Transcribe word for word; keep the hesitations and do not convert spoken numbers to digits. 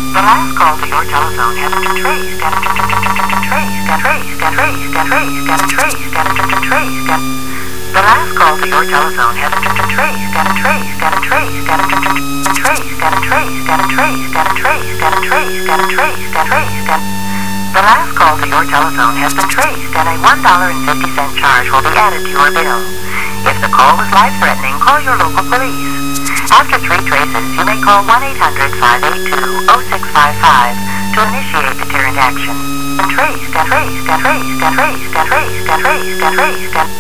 The last call to your telephone has been traced and traced and traced and traced and traced and traced and traced and the last call to your telephone has been traced and traced and traced and traced and traced and traced and traced and traced and traced and traced and the last call to your telephone has been traced and a one dollar and fifty cent charge will be added to your bill. If the call was life-threatening, call your local police. After three traces, you may call one eight hundred, five eight two, oh six five five to initiate deterrent action. And traced and traced and traced and traced and traced and traced and traced and